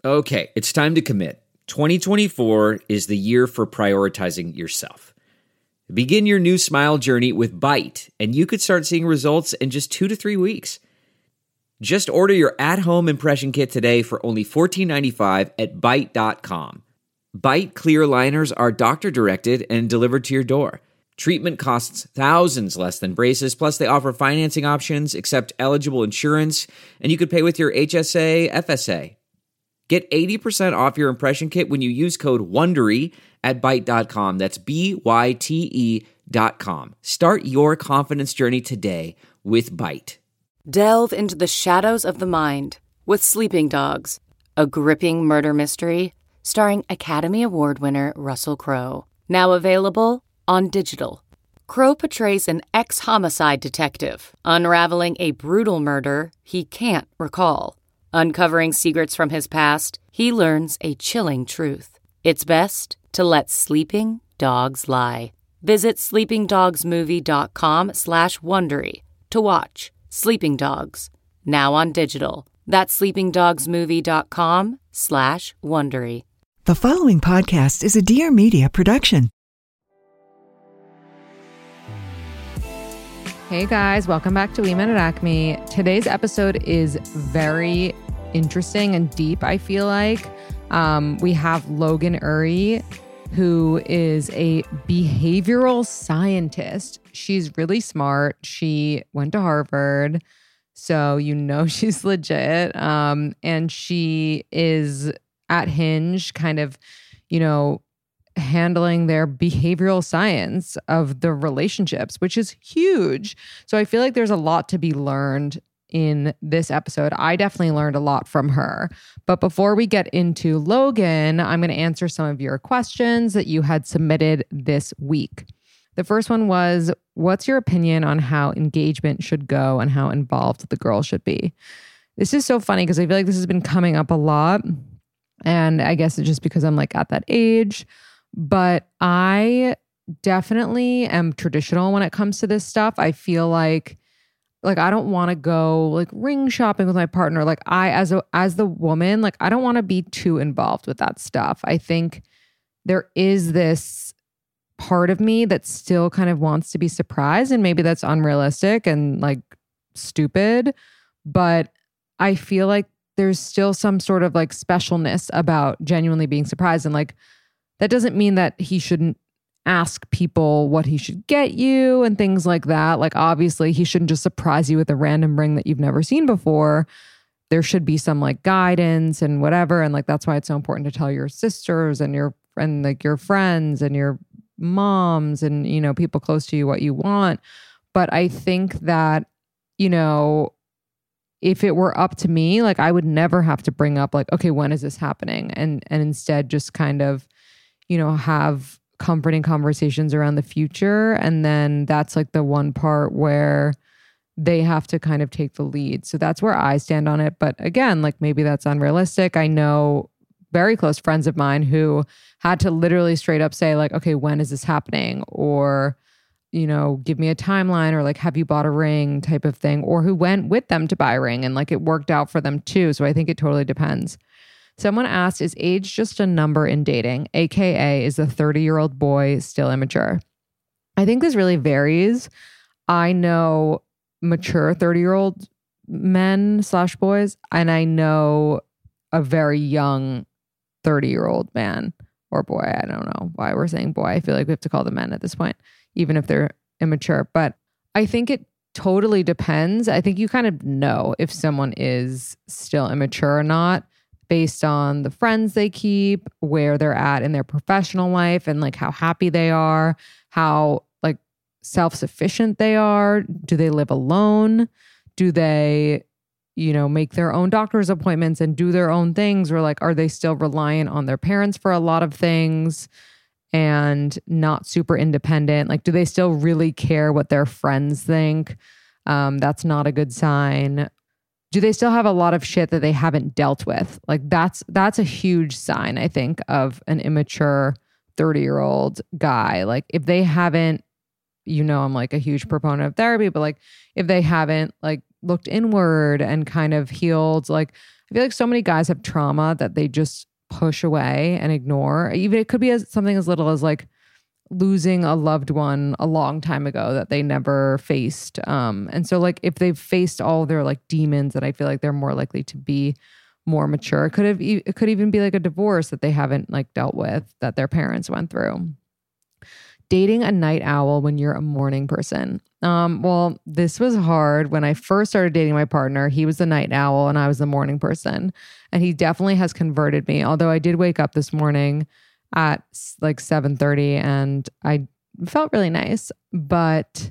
Okay, it's time to commit. 2024 is the year for prioritizing yourself. Begin your new smile journey with Byte, and you could start seeing results in just 2 to 3 weeks. Just order your at-home impression kit today for only $14.95 at Byte.com. Byte clear liners are doctor-directed and delivered to your door. Treatment costs thousands less than braces, plus they offer financing options, accept eligible insurance, and you could pay with your HSA, FSA. Get 80% off your impression kit when you use code WONDERY at Byte.com. That's BYTE.com. Start your confidence journey today with Byte. Delve into the shadows of the mind with Sleeping Dogs, a gripping murder mystery starring Academy Award winner Russell Crowe. Now available on digital. Crowe portrays an ex-homicide detective unraveling a brutal murder he can't recall. Uncovering secrets from his past, he learns a chilling truth. It's best to let sleeping dogs lie. Visit sleepingdogsmovie.com/Wondery to watch Sleeping Dogs, now on digital. That's sleepingdogsmovie.com/Wondery. The following podcast is a Dear Media production. Hey guys, welcome back to We Met at Acme. Today's episode is very interesting and deep, I feel like. We have Logan Ury, who is a behavioral scientist. She's really smart. She went to Harvard, so you know she's legit. And she is at Hinge, kind of, handling their behavioral science of the relationships, which is huge. So I feel like there's a lot to be learned in this episode. I definitely learned a lot from her. But before we get into Logan, I'm going to answer some of your questions that you had submitted this week. The first one was, what's your opinion on how engagement should go and how involved the girl should be? This is so funny because I feel like this has been coming up a lot. And I guess it's just because I'm like at that age. But I definitely am traditional when it comes to this stuff. I feel like I don't want to go like ring shopping with my partner. Like I, as the woman, like I don't want to be too involved with that stuff. I think there is this part of me that still kind of wants to be surprised, and maybe that's unrealistic and like stupid, but I feel like there's still some sort of like specialness about genuinely being surprised. And like, that doesn't mean that he shouldn't ask people what he should get you and things like that. Like, obviously, he shouldn't just surprise you with a random ring that you've never seen before. There should be some like guidance and whatever. And like, that's why it's so important to tell your sisters and your friends and your moms and, people close to you what you want. But I think that, if it were up to me, like I would never have to bring up like, okay, when is this happening? And instead just kind of, have comforting conversations around the future. And then that's like the one part where they have to kind of take the lead. So that's where I stand on it. But again, like maybe that's unrealistic. I know very close friends of mine who had to literally straight up say like, okay, when is this happening? Or, give me a timeline, or like, have you bought a ring type of thing, or who went with them to buy a ring and like it worked out for them too. So I think it totally depends. Someone asked, is age just a number in dating? AKA, is a 30-year-old boy still immature? I think this really varies. I know mature 30-year-old men / boys, and I know a very young 30-year-old man or boy. I don't know why we're saying boy. I feel like we have to call them men at this point, even if they're immature. But I think it totally depends. I think you kind of know if someone is still immature or not based on the friends they keep, where they're at in their professional life, and like how happy they are, how like self-sufficient they are. Do they live alone? Do they, make their own doctor's appointments and do their own things? Or like, are they still reliant on their parents for a lot of things and not super independent? Like, do they still really care what their friends think? That's not a good sign. Do they still have a lot of shit that they haven't dealt with? Like that's a huge sign, I think, of an immature 30-year-old guy. Like if they haven't, I'm like a huge proponent of therapy, but like if they haven't like looked inward and kind of healed, like I feel like so many guys have trauma that they just push away and ignore. Even it could be something as little as like losing a loved one a long time ago that they never faced. And so like if they've faced all their like demons, that I feel like they're more likely to be more mature. It could even be like a divorce that they haven't like dealt with, that their parents went through. Dating a night owl when you're a morning person. Well, this was hard. When I first started dating my partner, he was the night owl and I was the morning person. And he definitely has converted me. Although I did wake up this morning at like 7:30 and I felt really nice. But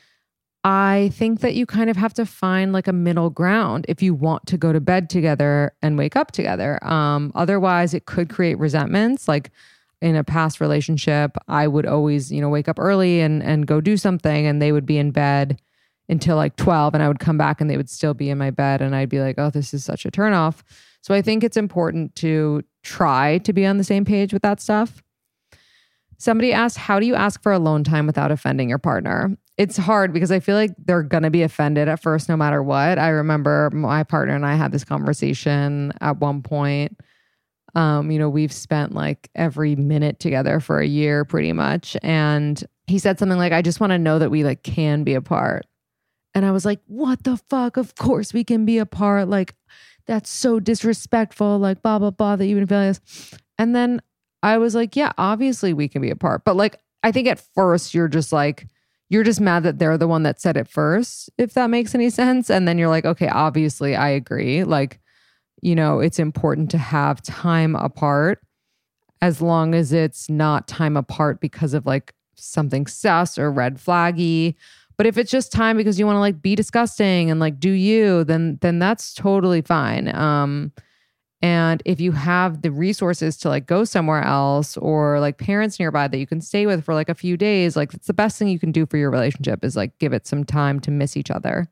I think that you kind of have to find like a middle ground if you want to go to bed together and wake up together. Otherwise, it could create resentments. Like in a past relationship, I would always, wake up early and go do something, and they would be in bed until like 12, and I would come back and they would still be in my bed, and I'd be like, oh, this is such a turnoff. So I think it's important to try to be on the same page with that stuff. Somebody asked, how do you ask for alone time without offending your partner? It's hard because I feel like they're going to be offended at first, no matter what. I remember my partner and I had this conversation at one point. We've spent like every minute together for a year pretty much. And he said something like, I just want to know that we like can be apart. And I was like, what the fuck? Of course we can be apart. Like, that's so disrespectful. Like, blah, blah, blah, that you would feel this. And then I was like, yeah, obviously we can be apart. But like, I think at first you're just mad that they're the one that said it first, if that makes any sense. And then you're like, okay, obviously I agree. Like, it's important to have time apart, as long as it's not time apart because of like something sus or red flaggy. But if it's just time because you want to like be disgusting and like do you, then that's totally fine. And if you have the resources to like go somewhere else, or like parents nearby that you can stay with for like a few days, like it's the best thing you can do for your relationship is like give it some time to miss each other.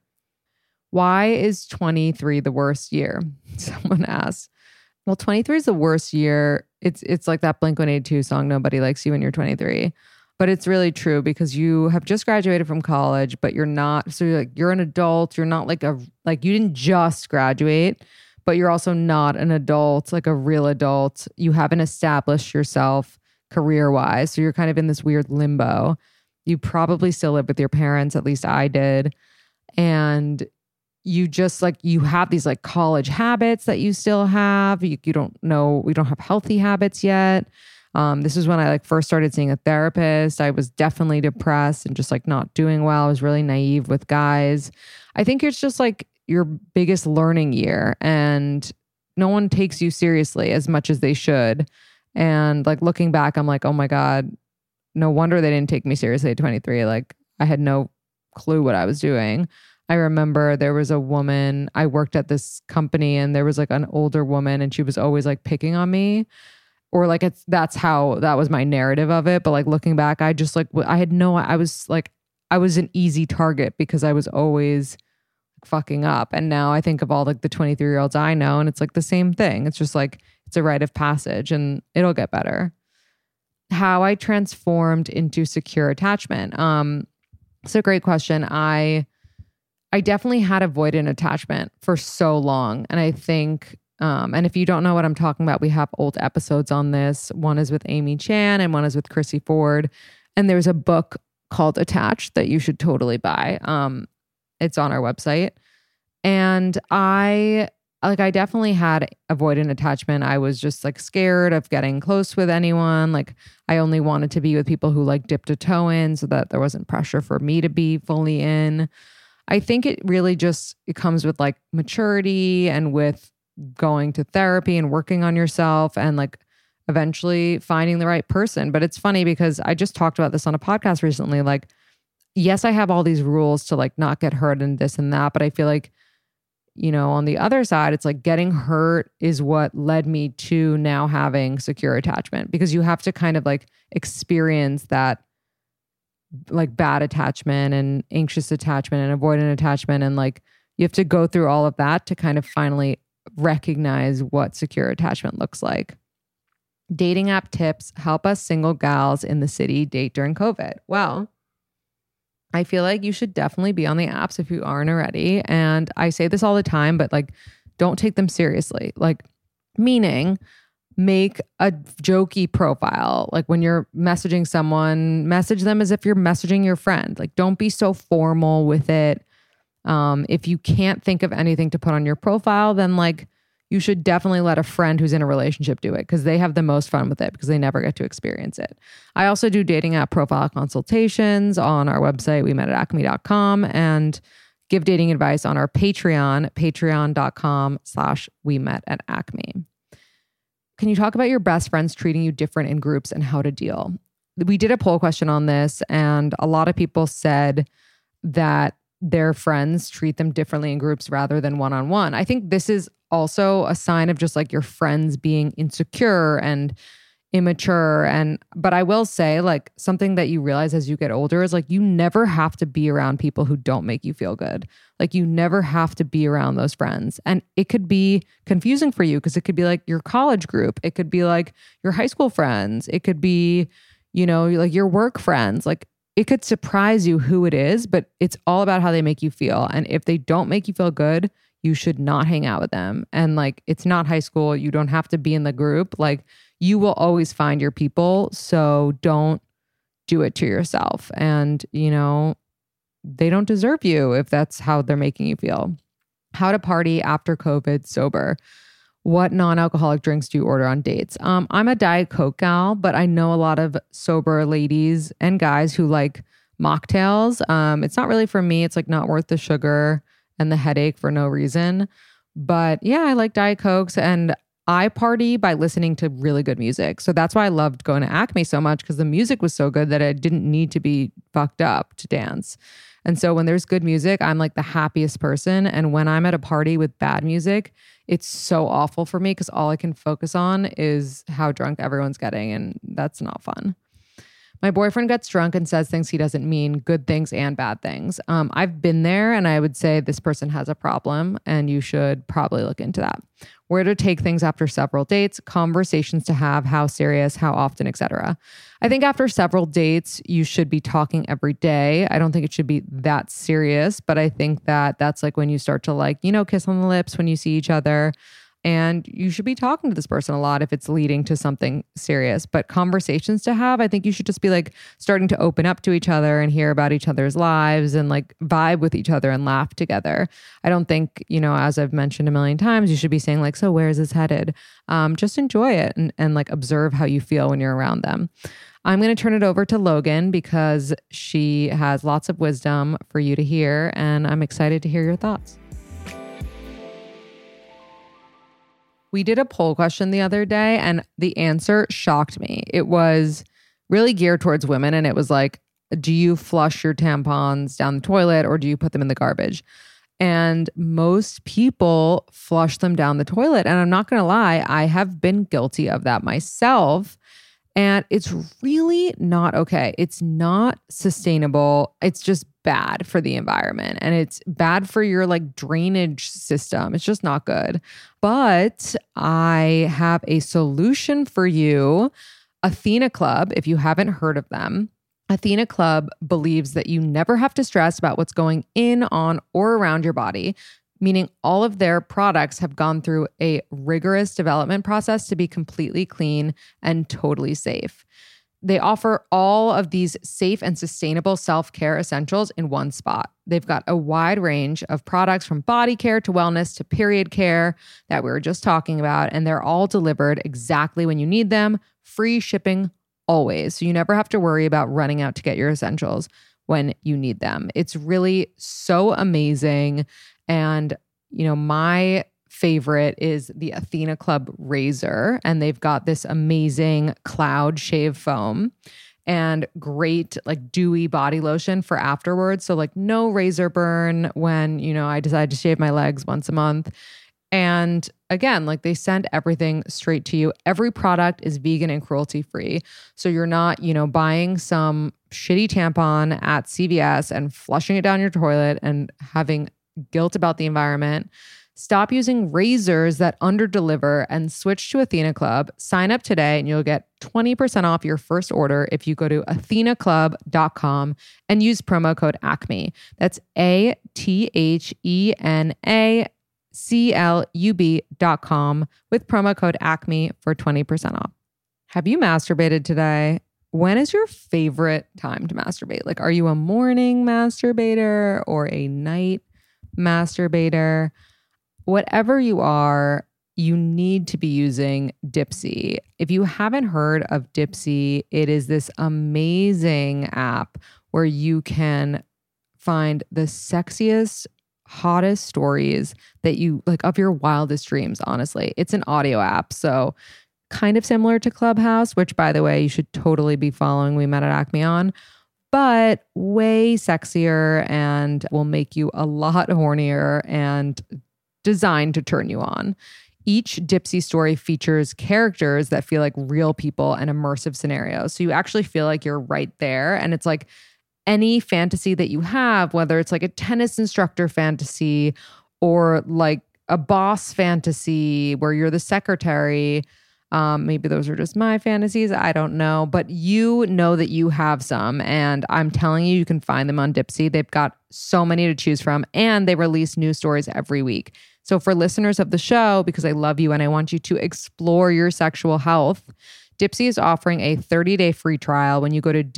Why is 23 the worst year? Someone asked. Well, 23 is the worst year. It's like that Blink-182 song, Nobody Likes You When You're 23. But it's really true because you have just graduated from college, but you're not. So you're an adult. You're not like you didn't just graduate, but you're also not an adult, like a real adult. You haven't established yourself career-wise. So you're kind of in this weird limbo. You probably still live with your parents. At least I did. And you just like, you have these like college habits that you still have. You don't know, we don't have healthy habits yet. This is when I like first started seeing a therapist. I was definitely depressed and just like not doing well. I was really naive with guys. I think it's just like your biggest learning year, and no one takes you seriously as much as they should. And like looking back, I'm like, oh my God, no wonder they didn't take me seriously at 23. Like I had no clue what I was doing. I remember there was a woman, I worked at this company, and there was like an older woman, and she was always like picking on me, or like that was my narrative of it. But like looking back, I just like, I was an easy target because I was always fucking up. And now I think of all like the 23-year-olds I know, and it's like the same thing. It's just like, it's a rite of passage and it'll get better. How I transformed into secure attachment. It's a great question. I definitely had avoidant attachment for so long. And I think, and if you don't know what I'm talking about, we have old episodes on this. One is with Amy Chan and one is with Chrissy Ford. And there's a book called Attached that you should totally buy. It's on our website. And I definitely had avoidant attachment. I was just like scared of getting close with anyone. Like I only wanted to be with people who like dipped a toe in so that there wasn't pressure for me to be fully in. I think it really just, it comes with like maturity and with going to therapy and working on yourself and like eventually finding the right person. But it's funny because I just talked about this on a podcast recently. Like, yes, I have all these rules to like not get hurt and this and that, but I feel like, on the other side, it's like getting hurt is what led me to now having secure attachment, because you have to kind of like experience that like bad attachment and anxious attachment and avoidant attachment. And like, you have to go through all of that to kind of finally recognize what secure attachment looks like. Dating app tips help us single gals in the city date during COVID. Well, I feel like you should definitely be on the apps if you aren't already. And I say this all the time, but like, don't take them seriously. Like, meaning make a jokey profile. Like when you're messaging someone, message them as if you're messaging your friend. Like, don't be so formal with it. If you can't think of anything to put on your profile, then like you should definitely let a friend who's in a relationship do it, because they have the most fun with it because they never get to experience it. I also do dating app profile consultations on our website, wemetacme.com, and give dating advice on our Patreon, patreon.com/wemetacme. Can you talk about your best friends treating you different in groups and how to deal? We did a poll question on this, and a lot of people said that their friends treat them differently in groups rather than one-on-one. I think this is also a sign of just like your friends being insecure and immature. But I will say, like, something that you realize as you get older is like you never have to be around people who don't make you feel good. Like you never have to be around those friends. And it could be confusing for you because it could be like your college group. It could be like your high school friends. It could be, you know, like your work friends. Like it could surprise you who it is, but it's all about how they make you feel. And if they don't make you feel good, you should not hang out with them. And like, it's not high school. You don't have to be in the group. Like, you will always find your people. So don't do it to yourself. And, you know, they don't deserve you if that's how they're making you feel. How to party after COVID sober. What non-alcoholic drinks do you order on dates? I'm a Diet Coke gal, but I know a lot of sober ladies and guys who like mocktails. It's not really for me. It's like not worth the sugar and the headache for no reason. But yeah, I like Diet Cokes, and I party by listening to really good music. So that's why I loved going to Acme so much, because the music was so good that I didn't need to be fucked up to dance. And so when there's good music, I'm like the happiest person. And when I'm at a party with bad music, it's so awful for me because all I can focus on is how drunk everyone's getting. And that's not fun. My boyfriend gets drunk and says things he doesn't mean, good things and bad things. I've been there, and I would say this person has a problem and you should probably look into that. Where to take things after several dates, conversations to have, how serious, how often, etc. I think after several dates, you should be talking every day. I don't think it should be that serious, but I think that that's like when you start to like, you know, kiss on the lips when you see each other. And you should be talking to this person a lot if it's leading to something serious. But conversations to have, I think you should just be like starting to open up to each other and hear about each other's lives and like vibe with each other and laugh together. I don't think, you know, as I've mentioned a million times, you should be saying like, so where is this headed? Just enjoy it and like observe how you feel when you're around them. I'm going to turn it over to Logan because she has lots of wisdom for you to hear, and I'm excited to hear your thoughts. We did a poll question the other day, and the answer shocked me. It was really geared towards women, and it was like, do you flush your tampons down the toilet or do you put them in the garbage? And most people flush them down the toilet. And I'm not going to lie, I have been guilty of that myself. And it's really not okay. It's not sustainable. It's just bad for the environment, and it's bad for your like drainage system. It's just not good. But I have a solution for you. Athena Club, if you haven't heard of them, Athena Club believes that you never have to stress about what's going in, on, or around your body, meaning all of their products have gone through a rigorous development process to be completely clean and totally safe. They offer all of these safe and sustainable self-care essentials in one spot. They've got a wide range of products from body care to wellness to period care that we were just talking about, and they're all delivered exactly when you need them, free shipping always. So you never have to worry about running out to get your essentials when you need them. It's really so amazing. And, you know, my favorite is the Athena Club razor, and they've got this amazing cloud shave foam and great like dewy body lotion for afterwards. So like no razor burn when, you know, I decide to shave my legs once a month. And again, like they send everything straight to you. Every product is vegan and cruelty free. So you're not, you know, buying some shitty tampon at CVS and flushing it down your toilet and having guilt about the environment. Stop using razors that underdeliver and switch to Athena Club. Sign up today and you'll get 20% off your first order if you go to athenaclub.com and use promo code ACME. That's ATHENA CLUB.com with promo code ACME for 20% off. Have you masturbated today? When is your favorite time to masturbate? Like, are you a morning masturbator or a night masturbator? Whatever you are, you need to be using Dipsea. If you haven't heard of Dipsea, it is this amazing app where you can find the sexiest, hottest stories that you like of your wildest dreams, honestly. It's an audio app, so kind of similar to Clubhouse, which, by the way, you should totally be following We Met at Acme on, but way sexier and will make you a lot hornier and designed to turn you on. Each Dipsea story features characters that feel like real people and immersive scenarios. So you actually feel like you're right there. And it's like any fantasy that you have, whether it's like a tennis instructor fantasy or like a boss fantasy where you're the secretary. Maybe those are just my fantasies. I don't know. But you know that you have some. And I'm telling you, you can find them on Dipsea. They've got so many to choose from. And they release new stories every week. So for listeners of the show, because I love you and I want you to explore your sexual health, Dipsea is offering a 30-day free trial when you go to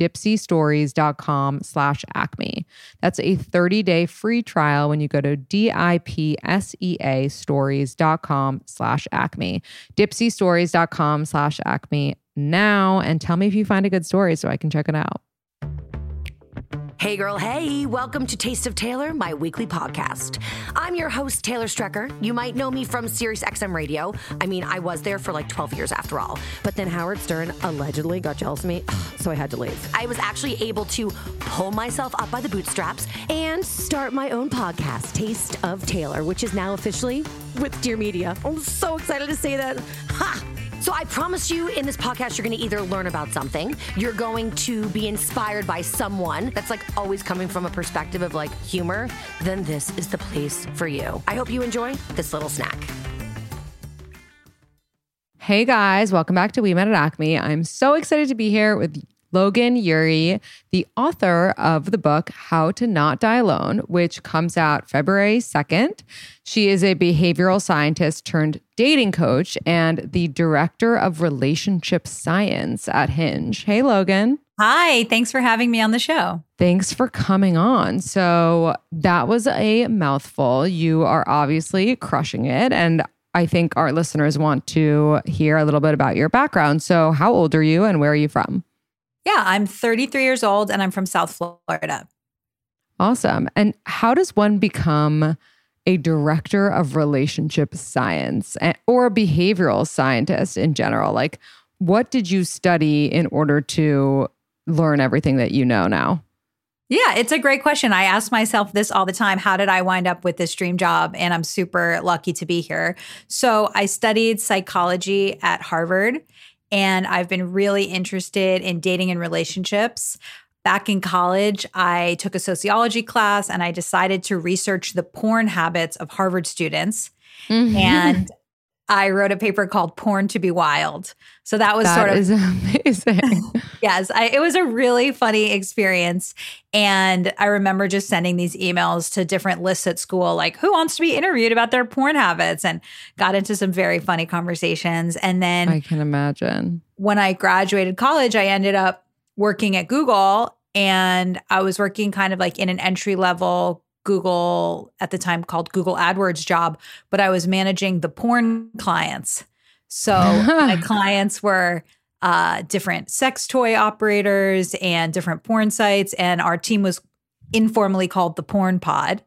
dipseastories.com/acme. That's a 30-day free trial when you go to DIPSEA stories.com/acme. Dipseastories.com/acme now, and tell me if you find a good story so I can check it out. Hey girl, hey, welcome to Taste of Taylor, my weekly podcast. I'm your host, Taylor Strecker. You might know me from Sirius XM Radio. I mean, I was there for like 12 years after all. But then Howard Stern allegedly got jealous of me, so I had to leave. I was actually able to pull myself up by the bootstraps and start my own podcast, Taste of Taylor, which is now officially with Dear Media. I'm so excited to say that. Ha! So I promise you in this podcast, you're going to either learn about something, you're going to be inspired by someone that's like always coming from a perspective of like humor, then this is the place for you. I hope you enjoy this little snack. Hey guys, welcome back to We Met at Acme. I'm so excited to be here with Logan Ury, the author of the book, How to Not Die Alone, which comes out February 2nd. She is a behavioral scientist turned dating coach and the director of relationship science at Hinge. Hey, Logan. Hi, thanks for having me on the show. Thanks for coming on. So that was a mouthful. You are obviously crushing it. And I think our listeners want to hear a little bit about your background. So how old are you and where are you from? Yeah, I'm 33 years old and I'm from South Florida. Awesome. And how does one become a director of relationship science or a behavioral scientist in general? Like, what did you study in order to learn everything that you know now? Yeah, it's a great question. I ask myself this all the time. How did I wind up with this dream job? And I'm super lucky to be here. So I studied psychology at Harvard. And I've been really interested in dating and relationships. Back in college, I took a sociology class and I decided to research the porn habits of Harvard students. Mm-hmm. And I wrote a paper called Porn to be Wild. So that was That is amazing. Yes, it was a really funny experience. And I remember just sending these emails to different lists at school, like, who wants to be interviewed about their porn habits? And got into some very funny conversations. And then I can imagine. When I graduated college, I ended up working at Google. And I was working kind of like in an entry level Google, at the time called Google AdWords job, but I was managing the porn clients. So my clients were different sex toy operators and different porn sites. And our team was informally called the Porn Pod.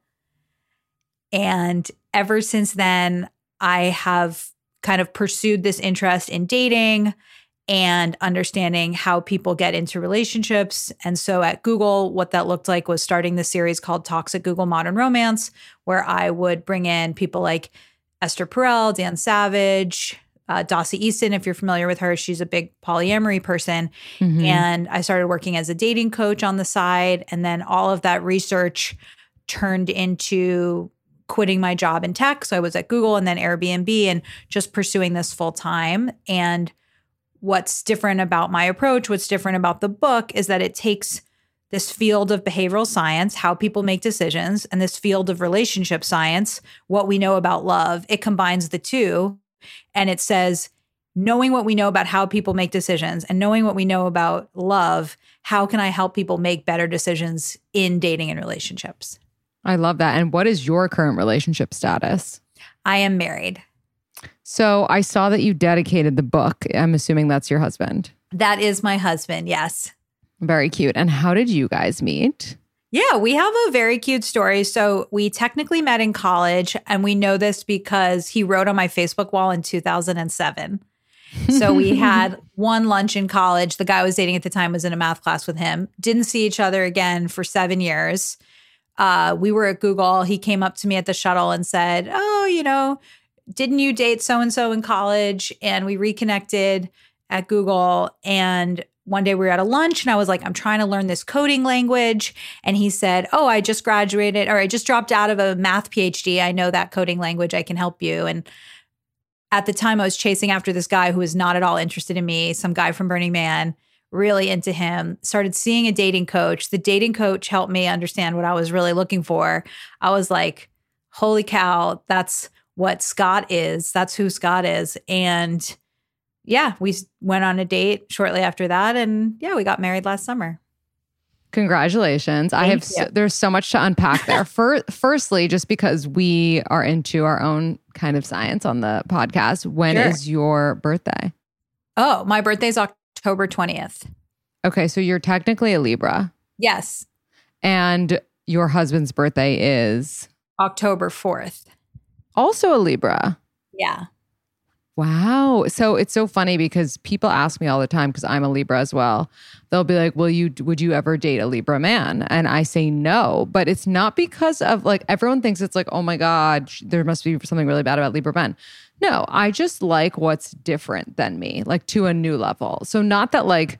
And ever since then, I have kind of pursued this interest in dating and understanding how people get into relationships. And so at Google, what that looked like was starting the series called Toxic Google Modern Romance, where I would bring in people like Esther Perel, Dan Savage, Dossie Easton, if you're familiar with her. She's a big polyamory person. Mm-hmm. And I started working as a dating coach on the side. And then all of that research turned into quitting my job in tech. So I was at Google and then Airbnb and just pursuing this full time. And what's different about my approach, what's different about the book is that it takes this field of behavioral science, how people make decisions, and this field of relationship science, what we know about love. It combines the two. And it says, knowing what we know about how people make decisions and knowing what we know about love, how can I help people make better decisions in dating and relationships? I love that. And what is your current relationship status? I am married. So I saw that you dedicated the book. I'm assuming that's your husband. That is my husband, yes. Very cute. And how did you guys meet? Yeah, we have a very cute story. So we technically met in college, and we know this because he wrote on my Facebook wall in 2007. So we had one lunch in college. The guy I was dating at the time was in a math class with him. Didn't see each other again for 7 years. We were at Google. He came up to me at the shuttle and said, oh, didn't you date so-and-so in college? And we reconnected at Google. And one day we were at a lunch and I was like, I'm trying to learn this coding language. And he said, oh, I just graduated, or I just dropped out of a math PhD. I know that coding language. I can help you. And at the time I was chasing after this guy who was not at all interested in me, some guy from Burning Man, really into him, started seeing a dating coach. The dating coach helped me understand what I was really looking for. I was like, holy cow, that's what Scott is. That's who Scott is. And yeah, we went on a date shortly after that. And yeah, we got married last summer. Congratulations. There's so much to unpack there. Firstly, just because we are into our own kind of science on the podcast, when is your birthday? Oh, my birthday's October 20th. Okay, so you're technically a Libra. Yes. And your husband's birthday is? October 4th. Also a Libra. Yeah. Wow. So it's so funny because people ask me all the time, because I'm a Libra as well. They'll be like, would you ever date a Libra man? And I say no, but it's not because of like, everyone thinks it's like, oh my God, there must be something really bad about Libra men. No, I just like what's different than me, like to a new level. So not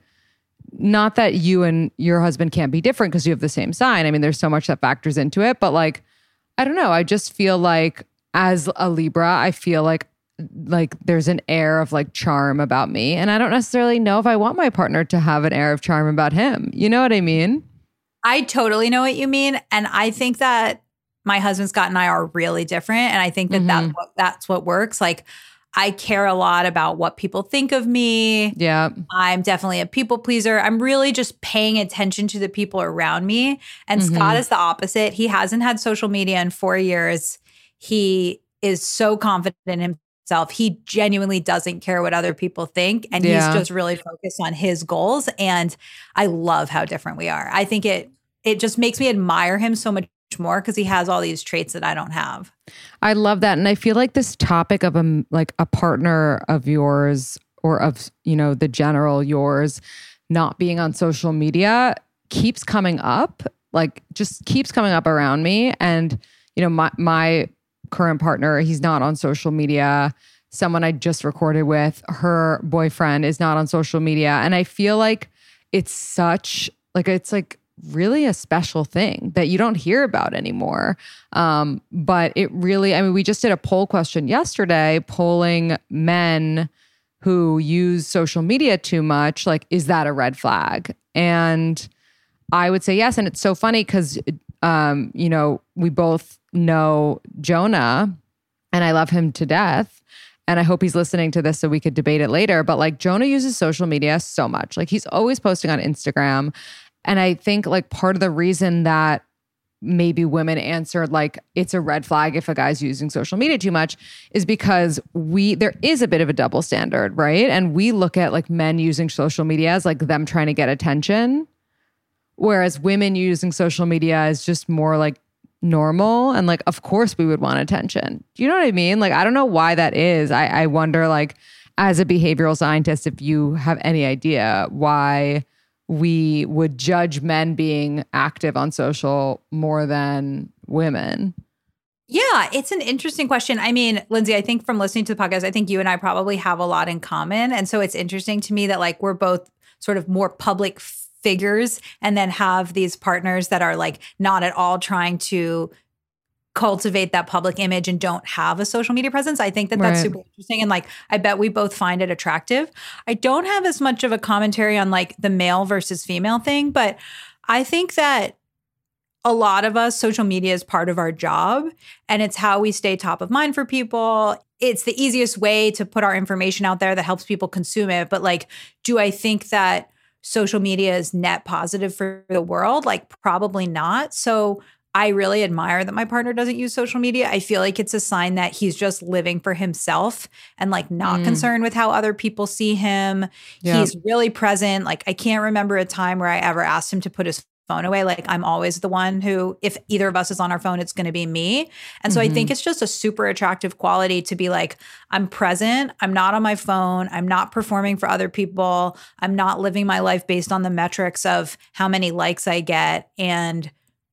that you and your husband can't be different because you have the same sign. I mean, there's so much that factors into it, but like, I don't know. I just feel like as a Libra, I feel like there's an air of like charm about me. And I don't necessarily know if I want my partner to have an air of charm about him. You know what I mean? I totally know what you mean. And I think that my husband Scott and I are really different. And I think that that's what works. Like, I care a lot about what people think of me. Yeah. I'm definitely a people pleaser. I'm really just paying attention to the people around me. And Scott is the opposite. He hasn't had social media in 4 years. He is so confident in himself. He genuinely doesn't care what other people think. And he's just really focused on his goals. And I love how different we are. I think it just makes me admire him so much more because he has all these traits that I don't have. I love that. And I feel like this topic of a partner of yours, or of, the general yours, not being on social media keeps coming up, like just keeps coming up around me. And, my current partner, he's not on social media. Someone I just recorded with, her boyfriend is not on social media. And I feel like it's really a special thing that you don't hear about anymore. But it really, we just did a poll question yesterday, polling men who use social media too much. Like, is that a red flag? And I would say yes. And it's so funny because, we both know Jonah and I love him to death. And I hope he's listening to this so we could debate it later. But like, Jonah uses social media so much. Like, he's always posting on Instagram. And I think like part of the reason that maybe women answered like it's a red flag if a guy's using social media too much is because there is a bit of a double standard, right? And we look at like men using social media as like them trying to get attention, whereas women using social media is just more like normal. And like, of course we would want attention. Do you know what I mean? Like, I don't know why that is. I wonder, like, as a behavioral scientist, if you have any idea why we would judge men being active on social more than women. Yeah, it's an interesting question. I mean, Lindsay, I think from listening to the podcast, I think you and I probably have a lot in common. And so it's interesting to me that like we're both sort of more public figures and then have these partners that are like not at all trying to cultivate that public image and don't have a social media presence. I think that that's super interesting. And like, I bet we both find it attractive. I don't have as much of a commentary on like the male versus female thing, but I think that a lot of us, social media is part of our job, and it's how we stay top of mind for people. It's the easiest way to put our information out there that helps people consume it. But like, do I think that social media is net positive for the world? Like, probably not. So I really admire that my partner doesn't use social media. I feel like it's a sign that he's just living for himself and like not concerned with how other people see him. Yeah. He's really present. Like, I can't remember a time where I ever asked him to put his phone away. Like, I'm always the one who, if either of us is on our phone, it's going to be me. And so I think it's just a super attractive quality to be like, I'm present. I'm not on my phone. I'm not performing for other people. I'm not living my life based on the metrics of how many likes I get. And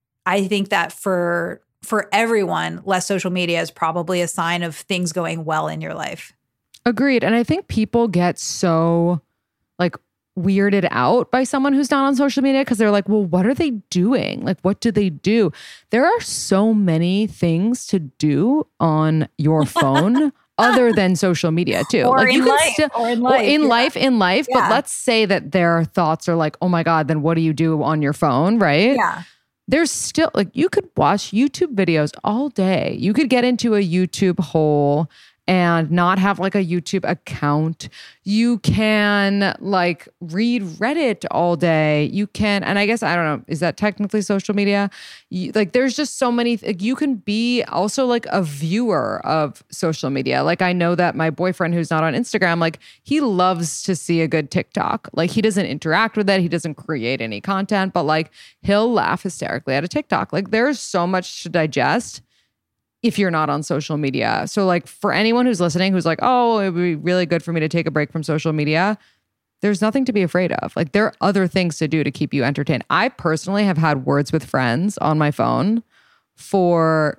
I think that for everyone, less social media is probably a sign of things going well in your life. Agreed. And I think people get so like weirded out by someone who's not on social media because they're like, well, what are they doing? Like, what do they do? There are so many things to do on your phone other than social media too. Or like in you can life, still, or in life. in life. Yeah. But let's say that their thoughts are like, oh my God, then what do you do on your phone? Right? Yeah. There's still like, you could watch YouTube videos all day. You could get into a YouTube hole and not have like a YouTube account. You can like read Reddit all day. You can, and I guess, I don't know, is that technically social media? Like there's just so many, like, you can be also like a viewer of social media. Like I know that my boyfriend who's not on Instagram, like he loves to see a good TikTok. Like he doesn't interact with it. He doesn't create any content, but like he'll laugh hysterically at a TikTok. Like there's so much to digest if you're not on social media. So like for anyone who's listening, who's like, oh, it would be really good for me to take a break from social media, there's nothing to be afraid of. Like there are other things to do to keep you entertained. I personally have had words with friends on my phone for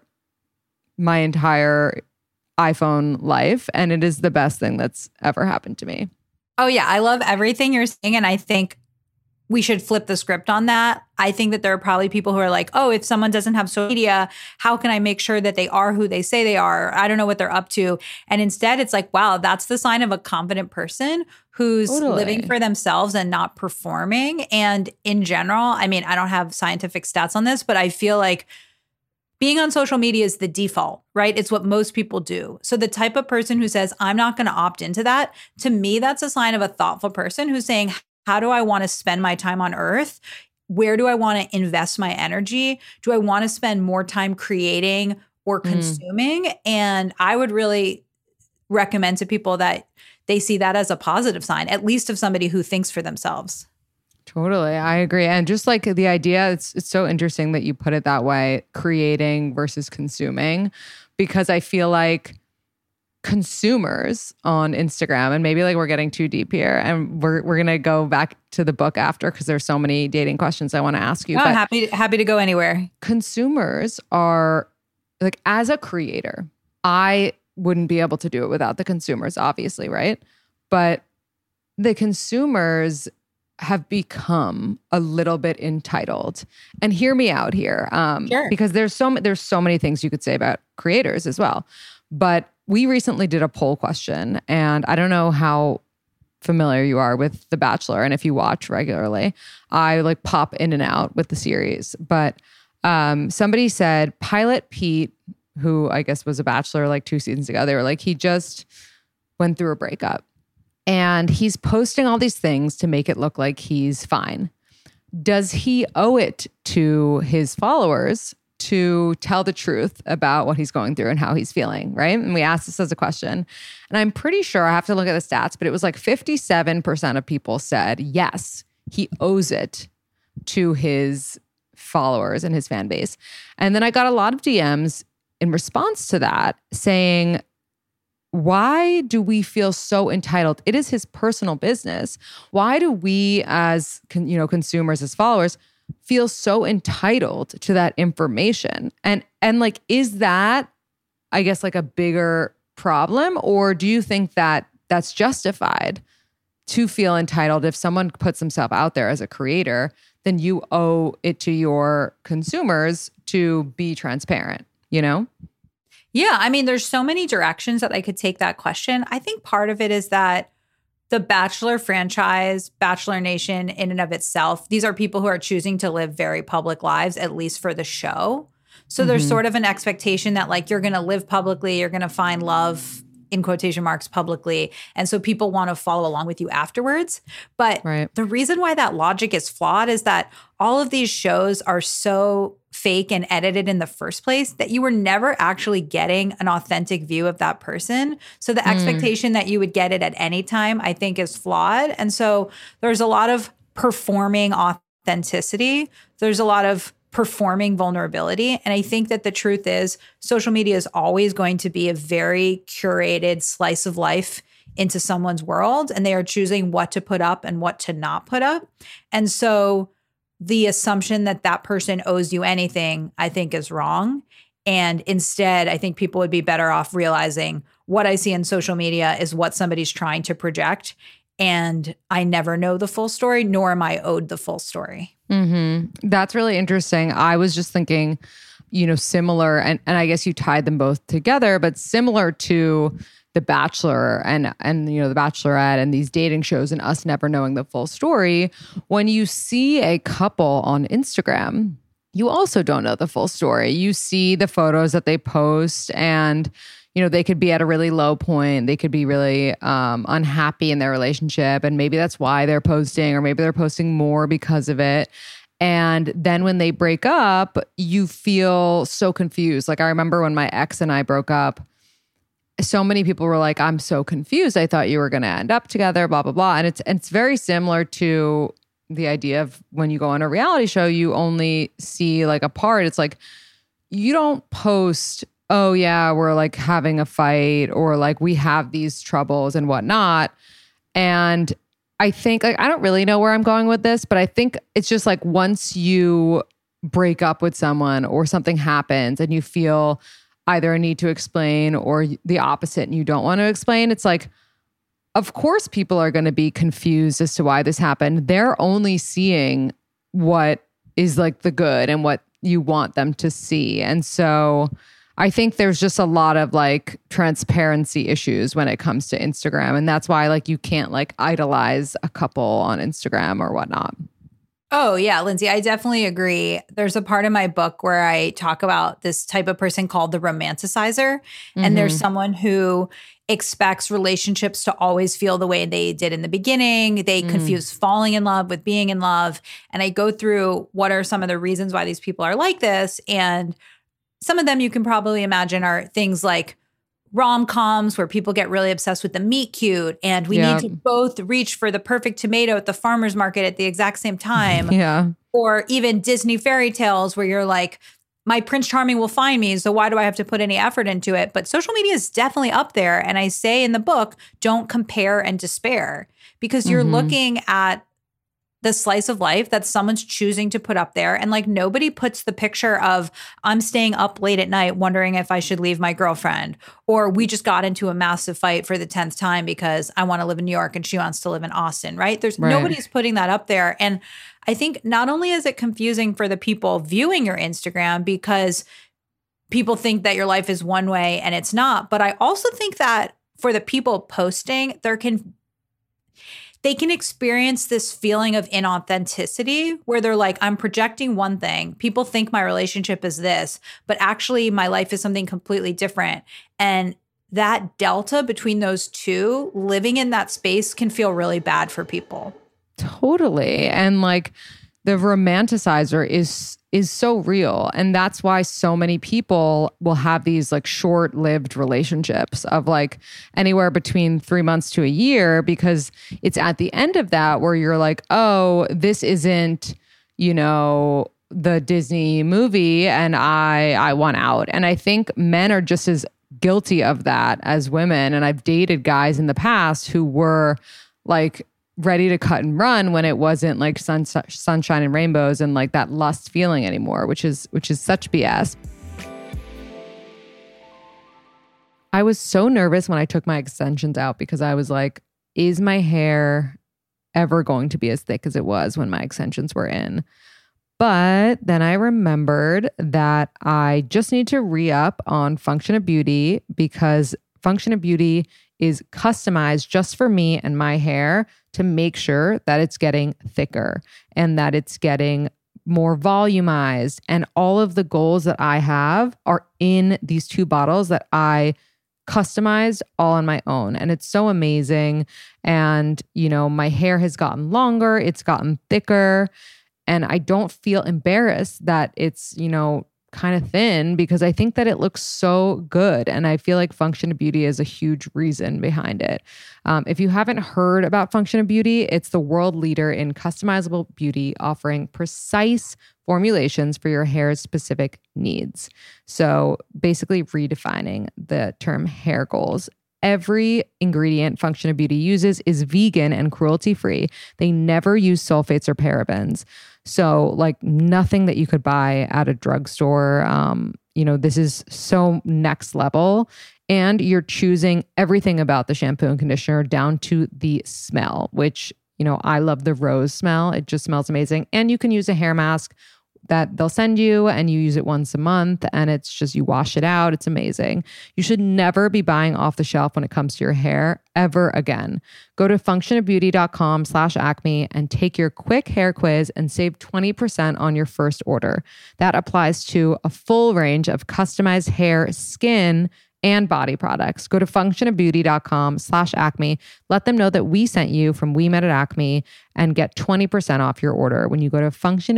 my entire iPhone life, and it is the best thing that's ever happened to me. Oh yeah, I love everything you're saying, and I think we should flip the script on that. I think that there are probably people who are like, oh, if someone doesn't have social media, how can I make sure that they are who they say they are? I don't know what they're up to. And instead, it's like, wow, that's the sign of a confident person who's living for themselves and not performing. And in general, I mean, I don't have scientific stats on this, but I feel like being on social media is the default, right? It's what most people do. So the type of person who says, I'm not going to opt into that, to me, that's a sign of a thoughtful person who's saying, how do I want to spend my time on earth? Where do I want to invest my energy? Do I want to spend more time creating or consuming? And I would really recommend to people that they see that as a positive sign, at least of somebody who thinks for themselves. Totally. I agree. And just like the idea, it's so interesting that you put it that way, creating versus consuming, because I feel like consumers on Instagram, and maybe like we're getting too deep here, and we're going to go back to the book after because there's so many dating questions I want to ask you. Oh, happy to go anywhere. Consumers are like, as a creator, I wouldn't be able to do it without the consumers, obviously, right? But the consumers have become a little bit entitled. And hear me out here, Sure. because there's so many things you could say about creators as well. But we recently did a poll question, and I don't know how familiar you are with The Bachelor, and if you watch regularly, I like pop in and out with the series. But somebody said Pilot Pete, who I guess was a Bachelor like 2 seasons ago, they were like, he just went through a breakup. And he's posting all these things to make it look like he's fine. Does he owe it to his followers to tell the truth about what he's going through and how he's feeling, right? And we asked this as a question. And I'm pretty sure, I have to look at the stats, but it was like 57% of people said, yes, he owes it to his followers and his fan base. And then I got a lot of DMs in response to that saying, why do we feel so entitled? It is his personal business. Why do we as consumers, as followers, feel so entitled to that information? And like, is that, I guess, like a bigger problem? Or do you think that that's justified to feel entitled? If someone puts himself out there as a creator, then you owe it to your consumers to be transparent, you know? Yeah, I mean, there's so many directions that I could take that question. I think part of it is that the Bachelor franchise, Bachelor Nation in and of itself, these are people who are choosing to live very public lives, at least for the show. So there's sort of an expectation that like you're going to live publicly, you're going to find love in quotation marks publicly. And so people want to follow along with you afterwards. But the reason why that logic is flawed is that all of these shows are so fake and edited in the first place that you were never actually getting an authentic view of that person. So the expectation that you would get it at any time, I think, is flawed. And so there's a lot of performing authenticity. There's a lot of performing vulnerability. And I think that the truth is social media is always going to be a very curated slice of life into someone's world, and they are choosing what to put up and what to not put up. And so the assumption that that person owes you anything, I think, is wrong. And instead, I think people would be better off realizing what I see in social media is what somebody's trying to project. And I never know the full story, nor am I owed the full story. That's really interesting. I was just thinking, similar, and I guess you tied them both together, but similar to The Bachelor and The Bachelorette and these dating shows and us never knowing the full story. When you see a couple on Instagram, you also don't know the full story. You see the photos that they post, and they could be at a really low point. They could be really unhappy in their relationship. And maybe that's why they're posting, or maybe they're posting more because of it. And then when they break up, you feel so confused. Like I remember when my ex and I broke up, so many people were like, I'm so confused. I thought you were going to end up together, blah, blah, blah. And it's very similar to the idea of when you go on a reality show, you only see like a part. It's like, you don't post, oh yeah, we're like having a fight, or like we have these troubles and whatnot. And I think, like, I don't really know where I'm going with this, but I think it's just like once you break up with someone or something happens and you feel either a need to explain or the opposite and you don't want to explain, it's like, of course people are going to be confused as to why this happened. They're only seeing what is like the good and what you want them to see. And so I think there's just a lot of like transparency issues when it comes to Instagram. And that's why like you can't like idolize a couple on Instagram or whatnot. Oh, yeah, Lindsay, I definitely agree. There's a part in my book where I talk about this type of person called the romanticizer. And there's someone who expects relationships to always feel the way they did in the beginning. They confuse falling in love with being in love. And I go through what are some of the reasons why these people are like this. And some of them you can probably imagine are things like rom-coms where people get really obsessed with the meet cute and we need to both reach for the perfect tomato at the farmer's market at the exact same time. Or even Disney fairy tales where you're like, my Prince Charming will find me, so why do I have to put any effort into it? But social media is definitely up there. And I say in the book, don't compare and despair, because you're looking at the slice of life that someone's choosing to put up there. And like nobody puts the picture of I'm staying up late at night wondering if I should leave my girlfriend, or we just got into a massive fight for the 10th time because I want to live in New York and she wants to live in Austin, right? Nobody's putting that up there. And I think not only is it confusing for the people viewing your Instagram because people think that your life is one way and it's not, but I also think that for the people posting, they can experience this feeling of inauthenticity where they're like, I'm projecting one thing. People think my relationship is this, but actually my life is something completely different. And that delta between those two, living in that space can feel really bad for people. Totally. And like the romanticizer is so real. And that's why so many people will have these like short-lived relationships of like anywhere between 3 months to a year, because it's at the end of that where you're like, oh, this isn't, the Disney movie and I want out. And I think men are just as guilty of that as women. And I've dated guys in the past who were like ready to cut and run when it wasn't like sunshine and rainbows and like that lust feeling anymore, which is such BS. I was so nervous when I took my extensions out because I was like, is my hair ever going to be as thick as it was when my extensions were in? But then I remembered that I just need to re-up on Function of Beauty, because Function of Beauty is customized just for me and my hair to make sure that it's getting thicker and that it's getting more volumized. And all of the goals that I have are in these 2 bottles that I customized all on my own. And it's so amazing. And, you know, my hair has gotten longer, it's gotten thicker, and I don't feel embarrassed that it's, you know, kind of thin because I think that it looks so good. And I feel like Function of Beauty is a huge reason behind it. If you haven't heard about Function of Beauty, it's the world leader in customizable beauty, offering precise formulations for your hair's specific needs. So basically redefining the term hair goals. Every ingredient Function of Beauty uses is vegan and cruelty-free. They never use sulfates or parabens. So like nothing that you could buy at a drugstore. You know, this is so next level. And you're choosing everything about the shampoo and conditioner down to the smell, which, you know, I love the rose smell. It just smells amazing. And you can use a hair mask that they'll send you and you use it once a month and it's just, you wash it out. It's amazing. You should never be buying off the shelf when it comes to your hair ever again. Go to functionofbeauty.com/acme and take your quick hair quiz and save 20% on your first order. That applies to a full range of customized hair, skin, and body products. Go to functionofbeauty.com/acme. Let them know that we sent you from We Met at Acme and get 20% off your order when you go to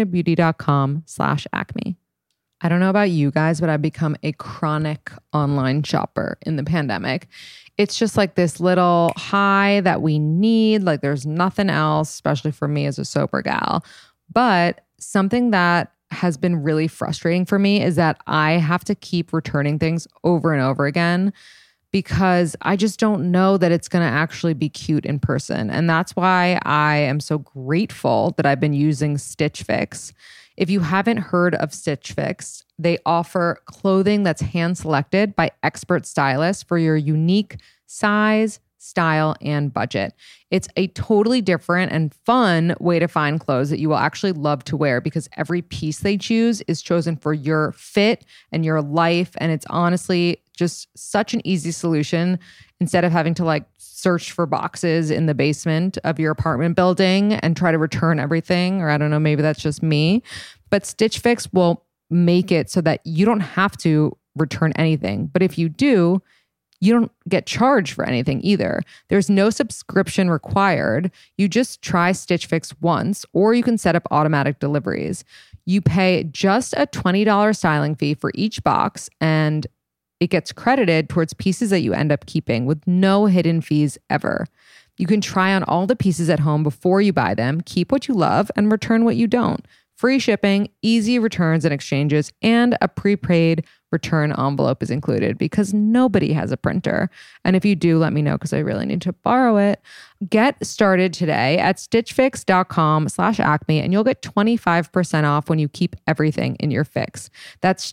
functionofbeauty.com/acme. I don't know about you guys, but I've become a chronic online shopper in the pandemic. It's just like this little high that we need. Like there's nothing else, especially for me as a sober gal. But something that has been really frustrating for me is that I have to keep returning things over and over again because I just don't know that it's going to actually be cute in person. And that's why I am so grateful that I've been using Stitch Fix. If you haven't heard of Stitch Fix, they offer clothing that's hand-selected by expert stylists for your unique size, style, and budget. It's a totally different and fun way to find clothes that you will actually love to wear because every piece they choose is chosen for your fit and your life. And it's honestly just such an easy solution instead of having to like search for boxes in the basement of your apartment building and try to return everything. Or I don't know, maybe that's just me. But Stitch Fix will make it so that you don't have to return anything. But if you do, you don't get charged for anything either. There's no subscription required. You just try Stitch Fix once, or you can set up automatic deliveries. You pay just a $20 styling fee for each box, and it gets credited towards pieces that you end up keeping with no hidden fees ever. You can try on all the pieces at home before you buy them, keep what you love, and return what you don't. Free shipping, easy returns and exchanges, and a prepaid return envelope is included because nobody has a printer. And if you do, let me know because I really need to borrow it. Get started today at stitchfix.com/acme and you'll get 25% off when you keep everything in your fix. That's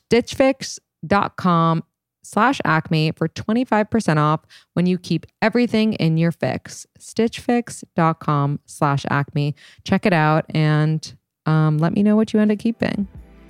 stitchfix.com/acme for 25% off when you keep everything in your fix. Stitchfix.com/acme. Check it out and let me know what you end up keeping.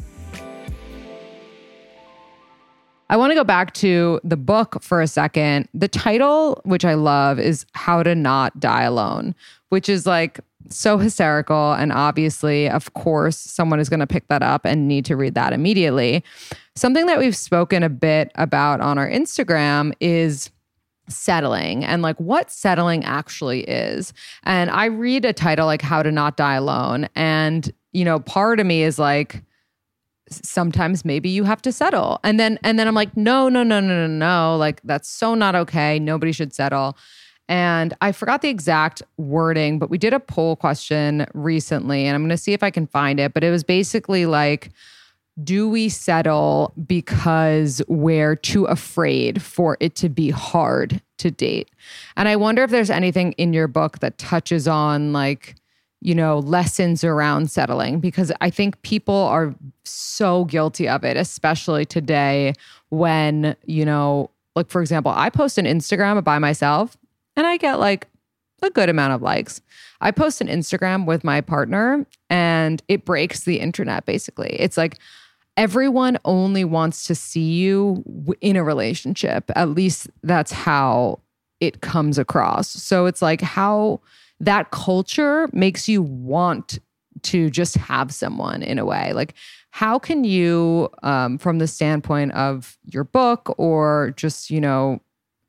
I want to go back to the book for a second. The title, which I love, is How to Not Die Alone, which is like so hysterical. And obviously, of course, someone is going to pick that up and need to read that immediately. Something that we've spoken a bit about on our Instagram is settling and like what settling actually is. And I read a title like How to Not Die Alone. And, you know, part of me is like, sometimes maybe you have to settle. And then I'm like, no. Like that's so not okay. Nobody should settle. And I forgot the exact wording, but we did a poll question recently and I'm going to see if I can find it. But it was basically like, do we settle because we're too afraid for it to be hard to date? And I wonder if there's anything in your book that touches on like, you know, lessons around settling, because I think people are so guilty of it, especially today when, you know, like for example, I post an Instagram by myself and I get like a good amount of likes. I post an Instagram with my partner and it breaks the internet basically. It's like, everyone only wants to see you in a relationship. At least that's how it comes across. So it's like how that culture makes you want to just have someone in a way. Like, how can you, from the standpoint of your book or just, you know,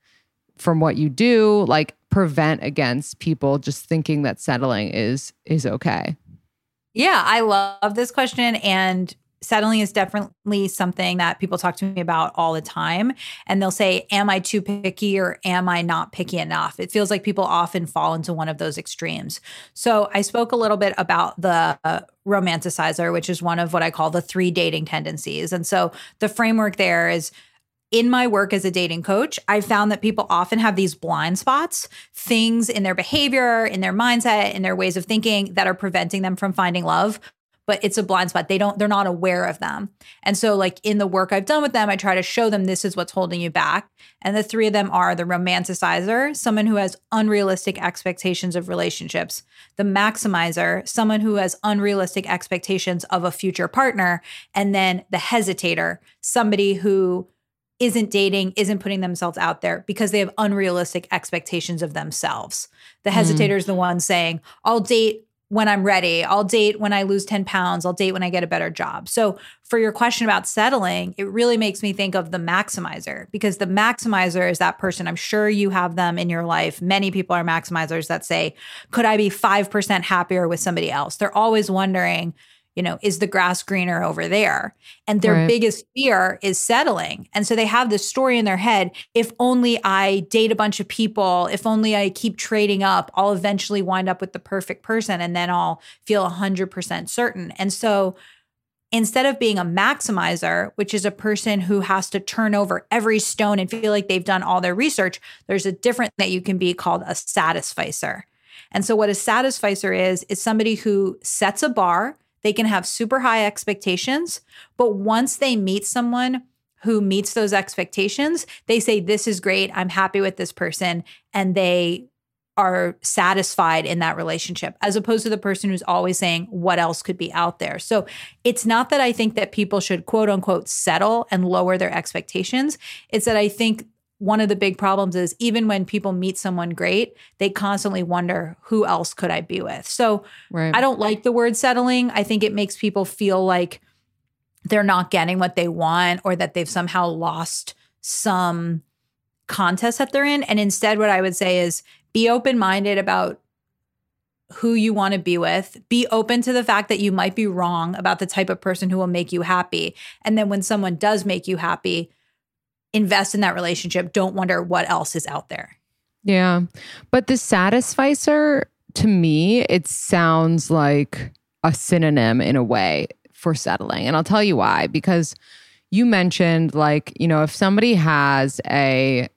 from what you do, like prevent against people just thinking that settling is okay? Yeah, I love this question. And settling is definitely something that people talk to me about all the time. And they'll say, am I too picky or am I not picky enough? It feels like people often fall into one of those extremes. So I spoke a little bit about the romanticizer, which is one of what I call the 3 dating tendencies. And so the framework there is, in my work as a dating coach, I found that people often have these blind spots, things in their behavior, in their mindset, in their ways of thinking that are preventing them from finding love. But it's a blind spot. They're not aware of them. And so like in the work I've done with them, I try to show them this is what's holding you back. And the 3 of them are the romanticizer, someone who has unrealistic expectations of relationships, the maximizer, someone who has unrealistic expectations of a future partner, and then the hesitator, somebody who isn't dating, isn't putting themselves out there because they have unrealistic expectations of themselves. The hesitator is the one saying, I'll date when I'm ready. I'll date when I lose 10 pounds. I'll date when I get a better job. So for your question about settling, it really makes me think of the maximizer, because the maximizer is that person. I'm sure you have them in your life. Many people are maximizers that say, could I be 5% happier with somebody else? They're always wondering, you know, is the grass greener over there? And their biggest fear is settling. And so they have this story in their head. If only I date a bunch of people, if only I keep trading up, I'll eventually wind up with the perfect person and then I'll feel 100% certain. And so instead of being a maximizer, which is a person who has to turn over every stone and feel like they've done all their research, there's a different that you can be called a satisficer. And so what a satisficer is somebody who sets a bar. They can have super high expectations, but once they meet someone who meets those expectations, they say, this is great. I'm happy with this person. And they are satisfied in that relationship, as opposed to the person who's always saying, what else could be out there? So it's not that I think that people should quote unquote settle and lower their expectations. It's that I think one of the big problems is even when people meet someone great, they constantly wonder, who else could I be with? So I don't like the word settling. I think it makes people feel like they're not getting what they want or that they've somehow lost some contest that they're in. And instead, what I would say is be open-minded about who you want to be with. Be open to the fact that you might be wrong about the type of person who will make you happy. And then when someone does make you happy, invest in that relationship. Don't wonder what else is out there. Yeah. But the satisficer, to me, it sounds like a synonym in a way for settling. And I'll tell you why. Because you mentioned, like, you know, if somebody has a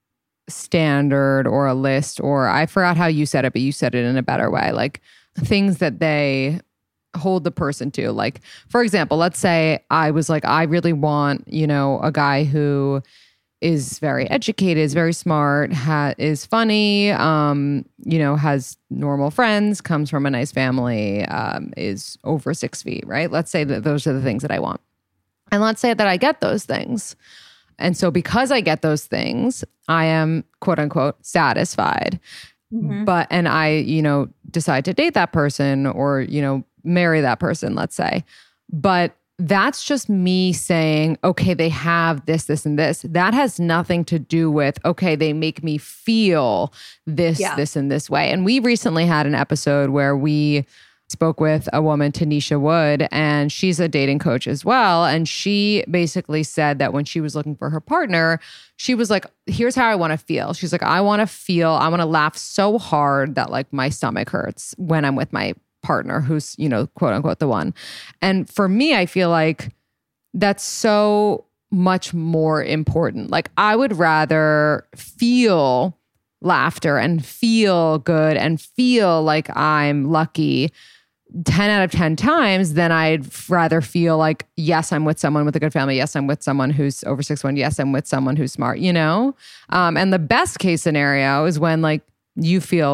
standard or a list, or I forgot how you said it, but you said it in a better way, like things that they hold the person to. Like, for example, let's say I was like, I really want, you know, a guy who is very educated, is very smart, is funny, you know, has normal friends, comes from a nice family, is over 6 feet, right? Let's say that those are the things that I want. And let's say that I get those things. And so because I get those things, I am quote unquote satisfied. But, and I, you know, decide to date that person or, you know, marry that person, let's say. But that's just me saying, okay, they have this, this, and this. That has nothing to do with, okay, they make me feel this, this, and this way. And we recently had an episode where we spoke with a woman, Tanisha Wood, and she's a dating coach as well. And she basically said that when she was looking for her partner, she was like, here's how I want to feel. She's like, I want to laugh so hard that like my stomach hurts when I'm with my partner who's, you know, quote unquote the one. And for me, I feel like that's so much more important. Like I would rather feel laughter and feel good and feel like I'm lucky 10 out of 10 times than I'd rather feel like, yes, I'm with someone with a good family. Yes, I'm with someone who's over 6'1". Yes, I'm with someone who's smart, you know? And the best case scenario is when like you feel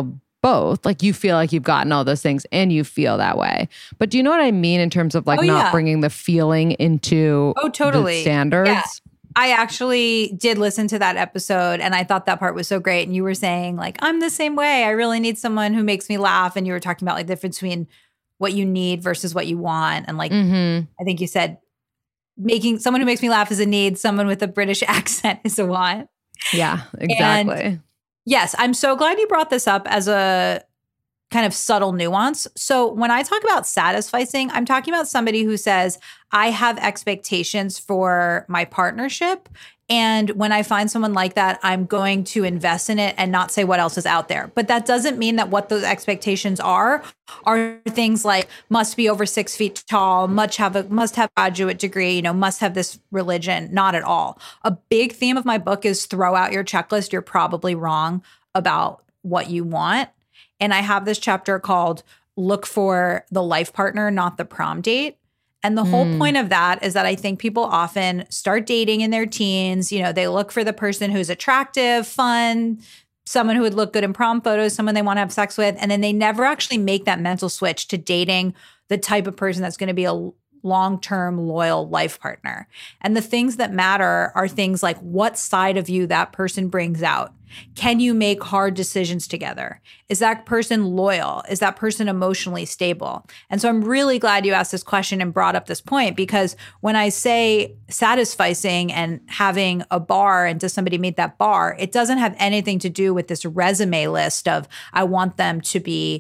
both. Like you feel like you've gotten all those things and you feel that way. But do you know what I mean in terms of like not bringing the feeling into the standards? Yeah. I actually did listen to that episode and I thought that part was so great. And you were saying like, I'm the same way. I really need someone who makes me laugh. And you were talking about like the difference between what you need versus what you want. And like, I think you said making someone who makes me laugh is a need. Someone with a British accent is a want. Yeah, exactly. And yes, I'm so glad you brought this up as a kind of subtle nuance. So when I talk about satisficing, I'm talking about somebody who says, I have expectations for my partnership. And when I find someone like that, I'm going to invest in it and not say what else is out there. But that doesn't mean that what those expectations are things like must be over 6 feet tall, must have a graduate degree, must have this religion. Not at all. A big theme of my book is throw out your checklist. You're probably wrong about what you want. And I have this chapter called Look for the Life Partner, Not the Prom Date. And the whole point of that is that I think people often start dating in their teens. They look for the person who's attractive, fun, someone who would look good in prom photos, someone they want to have sex with. And then they never actually make that mental switch to dating the type of person that's going to be a long-term loyal life partner. And the things that matter are things like what side of you that person brings out. Can you make hard decisions together? Is that person loyal? Is that person emotionally stable? And so I'm really glad you asked this question and brought up this point, because when I say satisficing and having a bar and does somebody meet that bar, it doesn't have anything to do with this resume list of I want them to be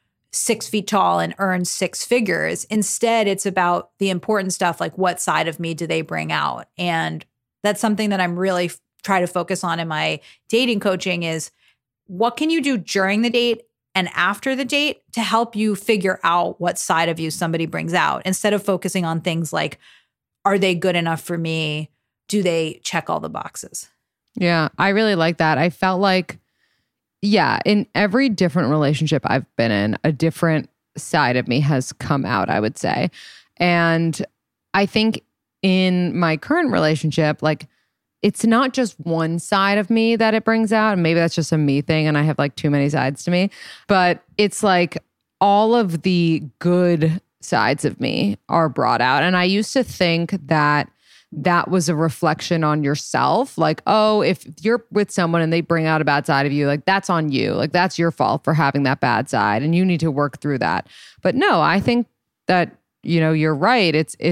6 feet tall and earn 6 figures. Instead, it's about the important stuff like what side of me do they bring out? And that's something that I'm really try to focus on in my dating coaching is what can you do during the date and after the date to help you figure out what side of you somebody brings out, instead of focusing on things like, are they good enough for me? Do they check all the boxes? Yeah, I really like that. I felt like, in every different relationship I've been in, a different side of me has come out, I would say. And I think in my current relationship, like, it's not just one side of me that it brings out. And maybe that's just a me thing and I have like too many sides to me. But it's like all of the good sides of me are brought out. And I used to think that that was a reflection on yourself. Like, oh, if you're with someone and they bring out a bad side of you, like that's on you. Like that's your fault for having that bad side and you need to work through that. But no, I think that, you're right.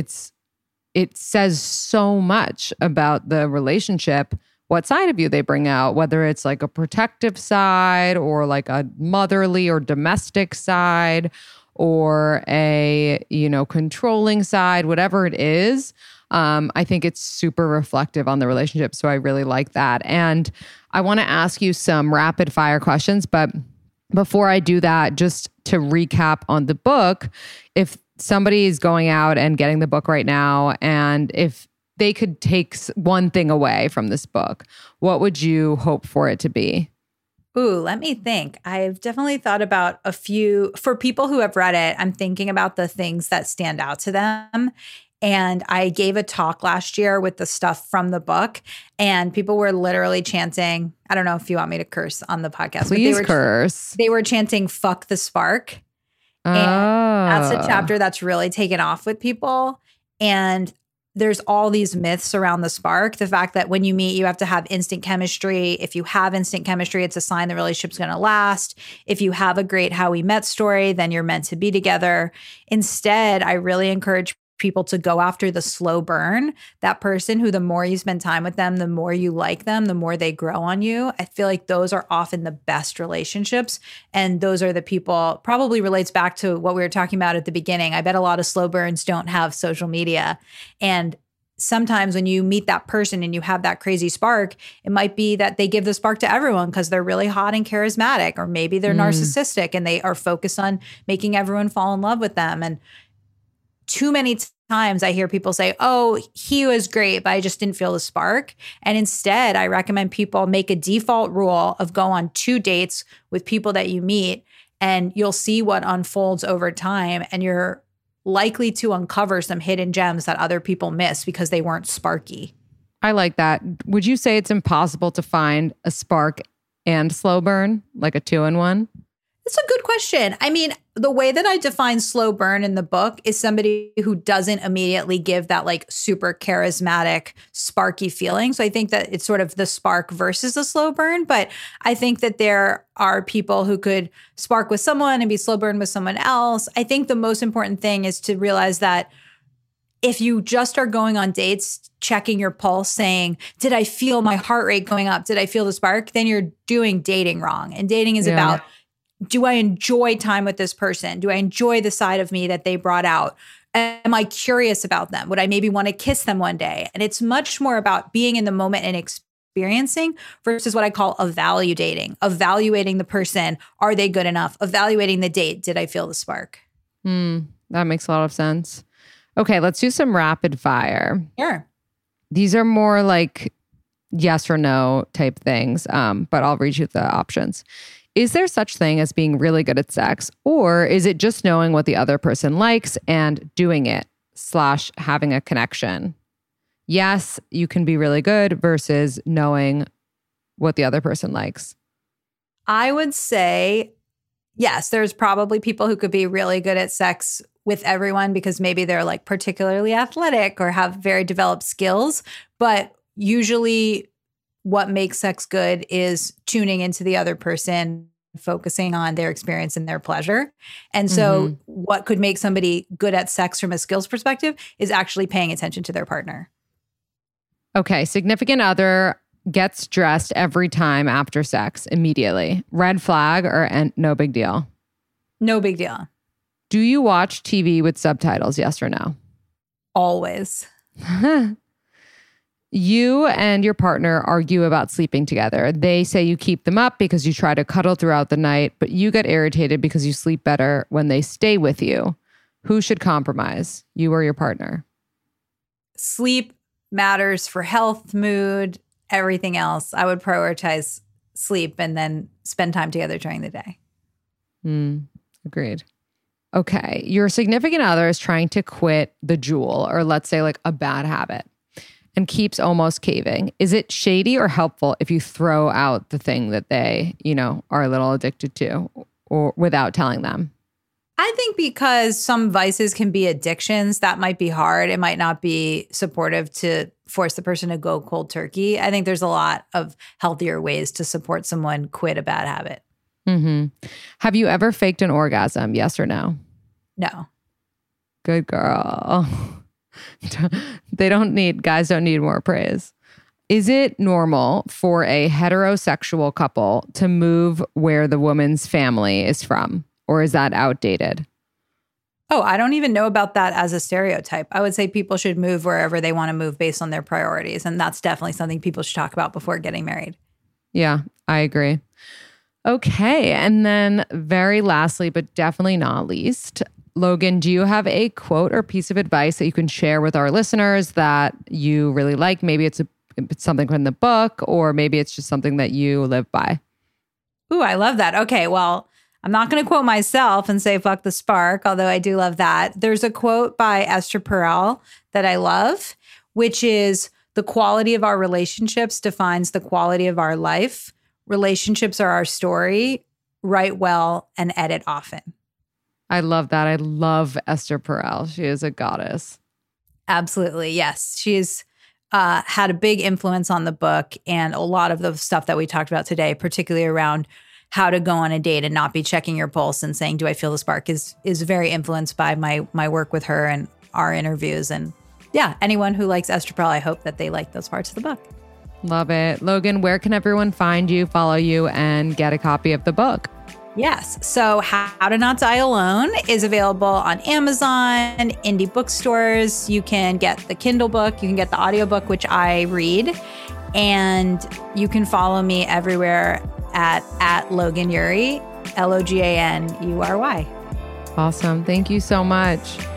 It says so much about the relationship, what side of you they bring out, whether it's like a protective side or like a motherly or domestic side or a, controlling side, whatever it is. I think it's super reflective on the relationship. So I really like that. And I want to ask you some rapid fire questions, but before I do that, just to recap on the book, if somebody is going out and getting the book right now, and if they could take one thing away from this book, what would you hope for it to be? Ooh, let me think. I've definitely thought about a few. For people who have read it, I'm thinking about the things that stand out to them. And I gave a talk last year with the stuff from the book, and people were literally chanting, I don't know if you want me to curse on the podcast. Please curse. They were chanting, fuck the spark. And that's a chapter that's really taken off with people. And there's all these myths around the spark. The fact that when you meet, you have to have instant chemistry. If you have instant chemistry, it's a sign the relationship's going to last. If you have a great how we met story, then you're meant to be together. Instead, I really encourage people to go after the slow burn, that person who the more you spend time with them, the more you like them, the more they grow on you. I feel like those are often the best relationships. And those are the people, probably relates back to what we were talking about at the beginning. I bet a lot of slow burns don't have social media. And sometimes when you meet that person and you have that crazy spark, it might be that they give the spark to everyone because they're really hot and charismatic, or maybe they're narcissistic and they are focused on making everyone fall in love with them. And too many times I hear people say, oh, he was great, but I just didn't feel the spark. And instead, I recommend people make a default rule of go on 2 dates with people that you meet, and you'll see what unfolds over time. And you're likely to uncover some hidden gems that other people miss because they weren't sparky. I like that. Would you say it's impossible to find a spark and slow burn, like a 2-in-1? It's a good question. I mean, the way that I define slow burn in the book is somebody who doesn't immediately give that like super charismatic, sparky feeling. So I think that it's sort of the spark versus a slow burn. But I think that there are people who could spark with someone and be slow burn with someone else. I think the most important thing is to realize that if you just are going on dates, checking your pulse, saying, did I feel my heart rate going up? Did I feel the spark? Then you're doing dating wrong. And dating is about, do I enjoy time with this person? Do I enjoy the side of me that they brought out? Am I curious about them? Would I maybe want to kiss them one day? And it's much more about being in the moment and experiencing versus what I call evaluating, evaluating the person. Are they good enough? Evaluating the date. Did I feel the spark? That makes a lot of sense. Okay, let's do some rapid fire. Sure. These are more like yes or no type things, but I'll read you the options. Is there such thing as being really good at sex, or is it just knowing what the other person likes and doing it / having a connection? Yes, you can be really good versus knowing what the other person likes. I would say, yes, there's probably people who could be really good at sex with everyone because maybe they're like particularly athletic or have very developed skills. But usually what makes sex good is tuning into the other person, focusing on their experience and their pleasure. And so what could make somebody good at sex from a skills perspective is actually paying attention to their partner. Okay, significant other gets dressed every time after sex immediately. Red flag or no big deal? No big deal. Do you watch TV with subtitles, yes or no? Always. You and your partner argue about sleeping together. They say you keep them up because you try to cuddle throughout the night, but you get irritated because you sleep better when they stay with you. Who should compromise, you or your partner? Sleep matters for health, mood, everything else. I would prioritize sleep and then spend time together during the day. Agreed. Okay. Your significant other is trying to quit the Juul, or let's say like a bad habit, and keeps almost caving. Is it shady or helpful if you throw out the thing that they, are a little addicted to, or without telling them? I think because some vices can be addictions, that might be hard. It might not be supportive to force the person to go cold turkey. I think there's a lot of healthier ways to support someone quit a bad habit. Have you ever faked an orgasm? Yes or no? No. Good girl. Guys don't need more praise. Is it normal for a heterosexual couple to move where the woman's family is from? Or is that outdated? Oh, I don't even know about that as a stereotype. I would say people should move wherever they want to move based on their priorities. And that's definitely something people should talk about before getting married. Yeah, I agree. Okay. And then very lastly, but definitely not least, Logan, do you have a quote or piece of advice that you can share with our listeners that you really like? Maybe it's something from the book, or maybe it's just something that you live by. Ooh, I love that. Okay, well, I'm not going to quote myself and say, fuck the spark, although I do love that. There's a quote by Esther Perel that I love, which is, the quality of our relationships defines the quality of our life. Relationships are our story. Write well and edit often. I love that. I love Esther Perel. She is a goddess. Absolutely. Yes. She's had a big influence on the book, and a lot of the stuff that we talked about today, particularly around how to go on a date and not be checking your pulse and saying, do I feel the spark, is very influenced by my work with her and our interviews. And yeah, anyone who likes Esther Perel, I hope that they like those parts of the book. Love it. Logan, where can everyone find you, follow you, and get a copy of the book? Yes. So How to Not Die Alone is available on Amazon, indie bookstores. You can get the Kindle book. You can get the audiobook, which I read. And you can follow me everywhere at Logan Ury, LOGANURY. Awesome. Thank you so much.